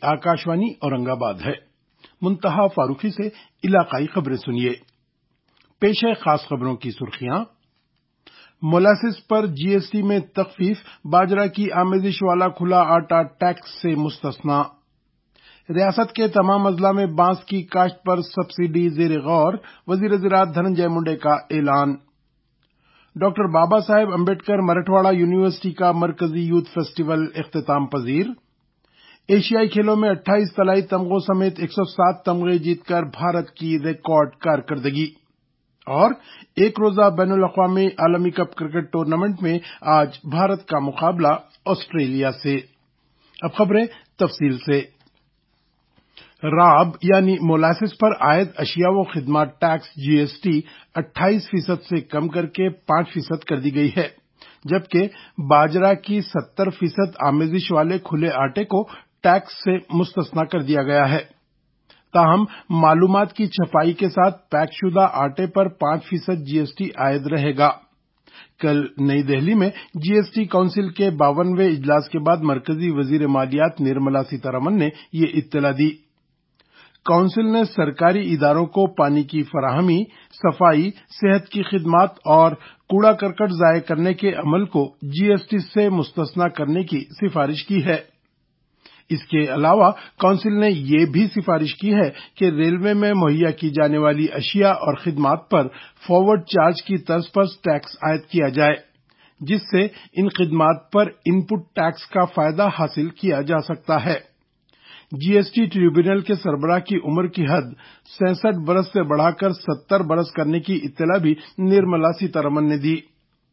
आकाशवाणी औरंगाबाद है। मुंतहा फारूकी से इलाकाई खबरें सुनिए। पेश है खास खबरों की सुर्खियां। मोलासिस पर जीएसटी में तखफीफ, बाजरा की आमेजिश वाला खुला आटा टैक्स से मुस्तस्ना। रियासत के तमाम अजला में बांस की काश्त पर सब्सिडी ज़ेर गौर, वजीर ज़राअत धनंजय मुंडे का ऐलान। डॉक्टर बाबा साहेब अम्बेडकर मराठवाड़ा यूनिवर्सिटी का मरकजी यूथ फेस्टिवल इख्तिताम पजीर। एशियाई खेलों में 28 तलाई तमगों समेत 107 तमगे जीतकर भारत की रिकॉर्ड कारकर्दगी। और एक रोजा बैनुल अक़वामी आलमी कप क्रिकेट टूर्नामेंट में आज भारत का मुकाबला ऑस्ट्रेलिया से। अब खबरें तफसील से। राब यानी मोलासिस पर आयद अशिया व खिदमत टैक्स जीएसटी 28% से कम करके 5% कर दी गई है, जबकि बाजरा की 70% आमेजिश वाले खुले आटे को टैक्स से मुस्तस्ना कर दिया गया है। ताहम मालूमात की छपाई के साथ पैकशुदा आटे पर 5% जीएसटी आयद रहेगा। कल नई दिल्ली में जीएसटी काउंसिल के 52वें इजलास के बाद मरकजी वजीर मालियात निर्मला सीतारमण ने ये इत्तला दी। काउंसिल ने सरकारी इदारों को पानी की फराहमी, सफाई, सेहत की खिदमत और कूड़ा करकट ज़ाय करने के अमल को जीएसटी से मुस्तस्ना करने की सिफारिश की है। इसके अलावा काउंसिल ने ये भी सिफारिश की है कि रेलवे में मुहैया की जाने वाली अशिया और खिदमत पर फॉरवर्ड चार्ज की तर्ज पर टैक्स आयद किया जाए, जिससे इन खिदमत पर इनपुट टैक्स का फायदा हासिल किया जा सकता है। जीएसटी ट्रिब्यूनल के सरबराह की उम्र की हद 66 बरस से बढ़ाकर 70 बरस करने की इत्तला भी निर्मला सीतारमण ने दी।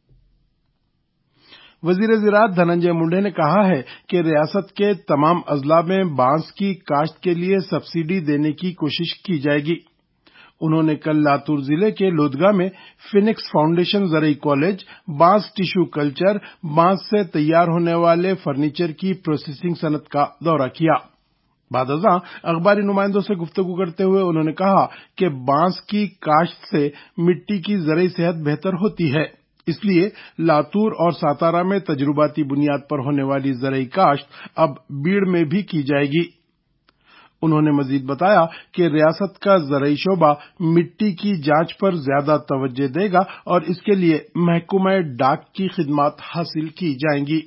वजीर ज़राअत धनंजय मुंडे ने कहा है कि रियासत के तमाम अजला में बांस की काश्त के लिए सब्सिडी देने की कोशिश की जाएगी। उन्होंने कल लातूर जिले के लोदगा में फिनिक्स फाउंडेशन ज़रई कॉलेज, बांस टिश्यू कल्चर, बांस से तैयार होने वाले फर्नीचर की प्रोसेसिंग सनत का दौरा किया। बाद अज़ां अखबारी नुमाइंदों से गुफ्तगू करते हुए उन्होंने कहा कि बांस की काश्त से मिट्टी की ज़रई सेहत बेहतर होती है, इसलिए लातूर और सातारा में तजुर्बाती बुनियाद पर होने वाली ज़रई काश्त अब बीड़ में भी की जाएगी। उन्होंने मजीद बताया कि रियासत का ज़रई शोबा मिट्टी की जांच पर ज्यादा तवज्जो देगा और इसके लिए महकमा डाक की खिदमत हासिल की जाएंगी।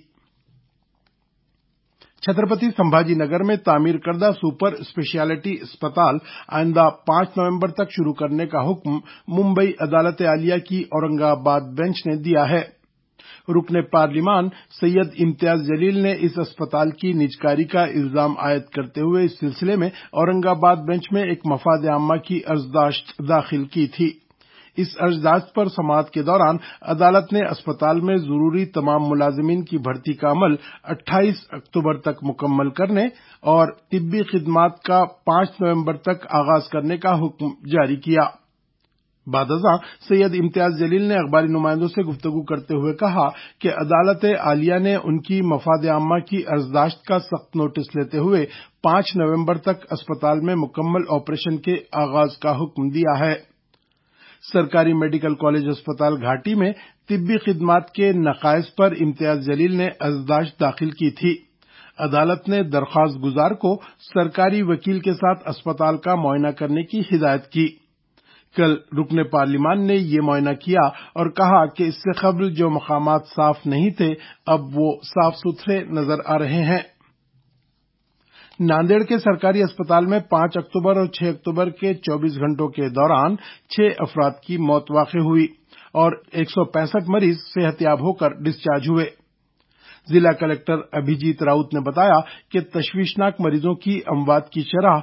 छत्रपति संभाजी नगर में तामीर करदा सुपर स्पेशलिटी अस्पताल आइंदा 5 नवंबर तक शुरू करने का हुक्म मुंबई अदालत आलिया की औरंगाबाद बेंच ने दिया है। रुकने पार्लिमान सैयद इम्तियाज जलील ने इस अस्पताल की निजकारी का इल्जाम आयद करते हुए इस सिलसिले में औरंगाबाद बेंच में एक मफाद आम्मा की अर्जदाश्त दाखिल की थी। इस अर्जदाश्त पर समाअत के दौरान अदालत ने अस्पताल में जरूरी तमाम मुलाजिमीन की भर्ती का अमल 28 अक्टूबर तक मुकम्मल करने और तिब्बी खिदमत का 5 नवंबर तक आगाज करने का हुक्म जारी किया। बाद अज़ां सैयद इम्तियाज जलील ने अखबारी नुमाइंदों से गुफ्तगू करते हुए कहा कि अदालत आलिया ने उनकी मफाद आम्मा की अर्जदाश्त का सख्त नोटिस लेते हुए 5 नवंबर तक अस्पताल में मुकम्मल ऑपरेशन के आगाज का हुक्म दिया है। सरकारी मेडिकल कॉलेज अस्पताल घाटी में तिब्बी खिदमत के नकाइस पर इम्तियाज जलील ने अर्जदाश्त दाखिल की थी। अदालत ने दरख्वास्त गुजार को सरकारी वकील के साथ अस्पताल का मुआयना करने की हिदायत की। कल रुकने पार्लिमान ने ये मुआयना किया और कहा कि इससे कबल जो मकामात साफ नहीं थे अब वो साफ सुथरे नजर आ रहे हैं। नांदेड़ के सरकारी अस्पताल में 5 अक्टूबर और 6 अक्टूबर के 24 घंटों के दौरान 6 अफराद की मौत वाक़ हुई और 165 मरीज सेहतयाब होकर डिस्चार्ज हुए। जिला कलेक्टर अभिजीत राउत ने बताया कि तशवीशनाक मरीजों की अमवात की शरह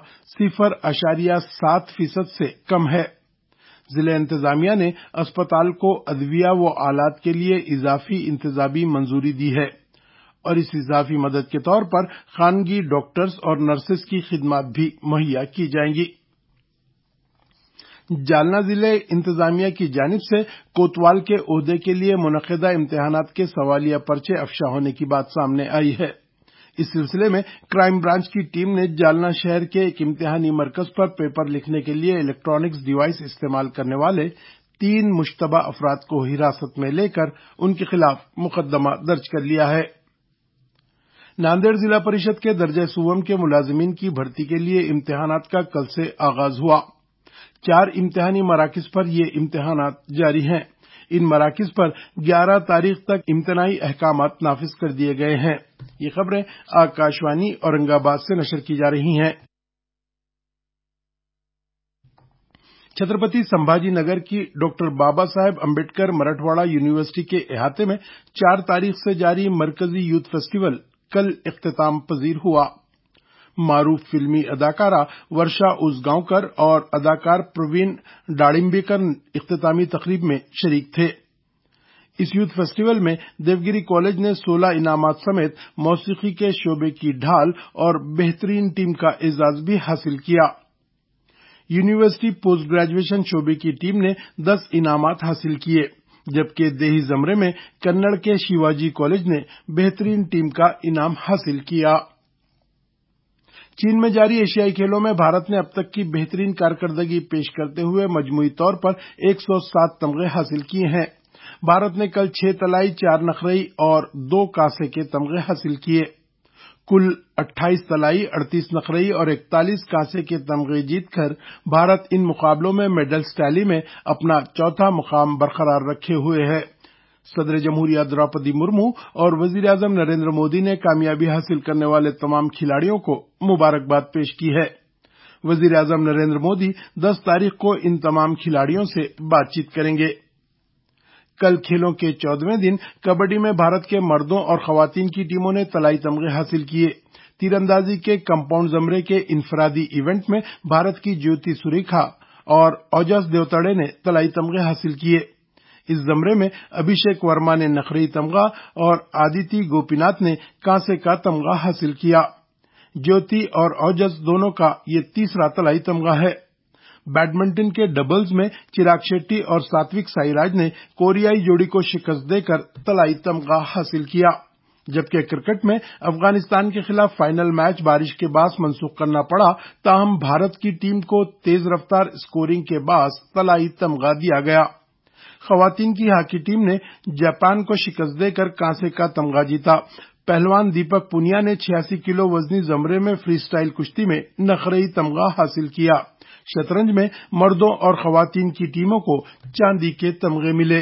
0.7% से कम है। जिला इंतजामिया ने अस्पताल को अदविया व आलात के लिए इजाफी इंतजामी मंजूरी दी है और इस इजाफी मदद के तौर पर खानगी डॉक्टर्स और नर्सेस की खिदमत भी मुहैया की जाएंगी। जालना जिले इंतजामिया की जानिब से कोतवाल के ओहदे के लिए मुनक़िदा इम्तिहानात के सवालिया पर्चे अफशा होने की बात सामने आई है। इस सिलसिले में क्राइम ब्रांच की टीम ने जालना शहर के एक इम्तिहानी मरकज पर पेपर लिखने के लिए इलेक्ट्रॉनिक्स डिवाइस इस्तेमाल करने वाले 3 मुश्तबा अफराद को हिरासत में लेकर उनके खिलाफ मुकदमा दर्ज कर लिया है। नांदेड़ जिला परिषद के दर्जे सुवम के मुलाजिमीन की भर्ती के लिए इम्तिहानात का कल से आगाज हुआ। 4 इम्तिहानी मराकिज पर ये इम्तिहानात जारी हैं। इन मराकिज पर 11 तारीख तक इम्तनाई अहकामात नाफिज कर दिए गए हैं। ये खबरें आकाशवाणी औरंगाबाद से नशर की जा रही हैं। छत्रपति संभाजी नगर की डॉक्टर बाबा साहेब अम्बेडकर मराठवाड़ा यूनिवर्सिटी के अहाते में 4 तारीख से जारी मरकजी यूथ फेस्टिवल कल इख्तिताम पजीर हुआ। मारूफ फिल्मी अदाकारा वर्षा उजगांवकर और अदाकार प्रवीण डाड़िम्बेकर इख्तितामी तकरीब में शरीक थे। इस यूथ फेस्टिवल में देवगिरी कॉलेज ने 16 इनामात समेत मौसीकी के शोबे की ढाल और बेहतरीन टीम का एजाज भी हासिल किया। यूनिवर्सिटी पोस्ट ग्रेजुएशन शोबे की टीम ने 10 इनामात हासिल किए, जबकि देही जमरे में कन्नड़ के शिवाजी कॉलेज ने बेहतरीन टीम का इनाम हासिल किया। चीन में जारी एशियाई खेलों में भारत ने अब तक की बेहतरीन कारकर्दगी पेश करते हुए मजमूई तौर पर 107 तमगे हासिल किए हैं। भारत ने कल 6 तलाई, 4 नखरई और 2 कांसे के तमगे हासिल किए। कुल 28 तलाई, 38 नखरई और 41 कांसे के तमगे जीतकर भारत इन मुकाबलों में मेडल्स टैली में अपना चौथा मुकाम बरकरार रखे हुए है। सदर जमहूरिया द्रौपदी मुर्मू और वजीर आजम नरेंद्र मोदी ने कामयाबी हासिल करने वाले तमाम खिलाड़ियों को मुबारकबाद पेश की है। वजीर आजम नरेंद्र मोदी 10 तारीख को इन तमाम खिलाड़ियों से बातचीत करेंगे। कल खेलों के 14वें दिन कबड्डी में भारत के मर्दों और खवातीन की टीमों ने तलाई तमगे हासिल किए। तीरंदाजी के कंपाउंड जमरे के इनफरादी इवेंट में भारत की ज्योति सुरेखा और ओजस देवतड़े ने तलाई तमगे हासिल किए। इस जमरे में अभिषेक वर्मा ने नखरई तमगा और आदिति गोपीनाथ ने कांसे का तमगा हासिल किया। ज्योति और ओजस दोनों का ये तीसरा तलाई तमगा है। बैडमिंटन के डबल्स में चिराग शेट्टी और सात्विक साईराज ने कोरियाई जोड़ी को शिकस्त देकर तलाई तमगा हासिल किया, जबकि क्रिकेट में अफगानिस्तान के खिलाफ फाइनल मैच बारिश के बाद मनसूख करना पड़ा। ताहम भारत की टीम को तेज रफ्तार स्कोरिंग के बाद तलाई तमगा दिया गया। खवातीन की हॉकी टीम ने जापान को शिकस्त देकर कांसे का तमगा जीता। पहलवान दीपक पुनिया ने 86 किलो वजनी जमरे में फ्री स्टाइल कुश्ती में नखरई तमगा हासिल किया। शतरंज में मर्दों और खवातीन की टीमों को चांदी के तमगे मिले।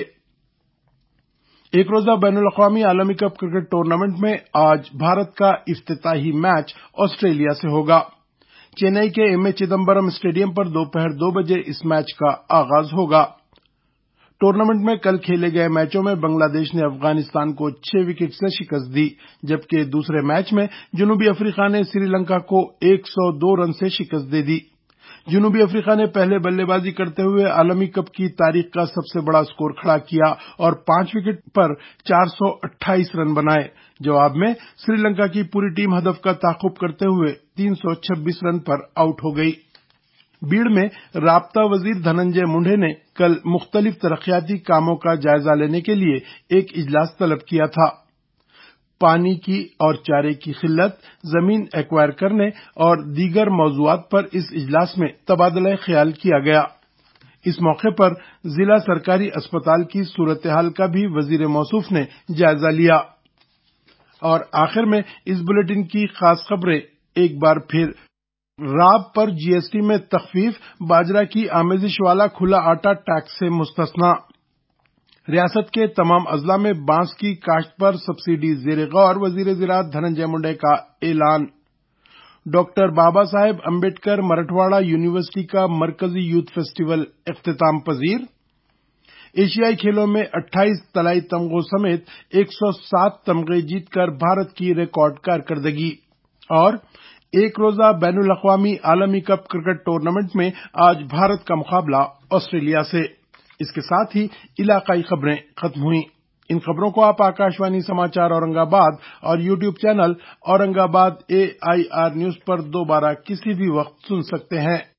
एक रोजा बैनुल अक़वामी आलमी कप क्रिकेट टूर्नामेंट में आज भारत का इफ्तिताही मैच ऑस्ट्रेलिया से होगा। चेन्नई के एमए चिदम्बरम स्टेडियम पर दोपहर 2 बजे इस मैच का आगाज होगा। टूर्नामेंट में कल खेले गए मैचों में बांग्लादेश ने अफगानिस्तान को 6 विकेट से शिकस्त दी, जबकि दूसरे मैच में जनूबी अफ्रीका ने श्रीलंका को 102 रन से शिकस्त दे दी। जनूबी अफ्रीका ने पहले बल्लेबाजी करते हुए आलमी कप की तारीख का सबसे बड़ा स्कोर खड़ा किया और 5 विकेट पर 428 रन बनाए। जवाब में श्रीलंका की पूरी टीम हदफ का ताक़ुब करते हुए 326 रन पर आउट हो गई। बीड़ में राब्ता वजीर धनंजय मुंडे ने कल मुख्तलिफ तरक्याती कामों का जायजा लेने के लिए एक इजलास तलब किया था। पानी की और चारे की किल्लत, जमीन एक्वायर करने और दीगर मौज़ूआत पर इस इजलास में तबादला ख्याल किया गया। इस मौके पर जिला सरकारी अस्पताल की सूरत-ए-हाल का भी वजीर मौसूफ ने जायजा लिया। और आखिर में इस बुलेटिन की खास खबरें एक बार फिर। राब पर जीएसटी में तखफीफ, बाजरा की आमेजिश वाला खुला आटा टैक्स से मुस्तस्ना। रियासत के तमाम अजला में बांस की काश्त पर सब्सिडी ज़ेर गौर, वजीर ज़राअत धनंजय मुंडे का ऐलान। डॉक्टर बाबा साहेब अम्बेडकर मराठवाड़ा यूनिवर्सिटी का मरकजी यूथ फेस्टिवल इख्तिताम पजीर। एशियाई खेलों में 28 तलाई तमगों समेत 107 तमगे जीतकर भारत की रिकॉर्ड कारकर्दगी। और एक रोजा बैनुल अक़वामी आलमी कप क्रिकेट टूर्नामेंट में आज भारत का मुकाबला ऑस्ट्रेलिया से। इसके साथ ही इलाकाई खबरें खत्म हुई। इन खबरों को आप आकाशवाणी समाचार औरंगाबाद और YouTube channel Aurangabad AIR news पर दोबारा किसी भी वक्त सुन सकते हैं।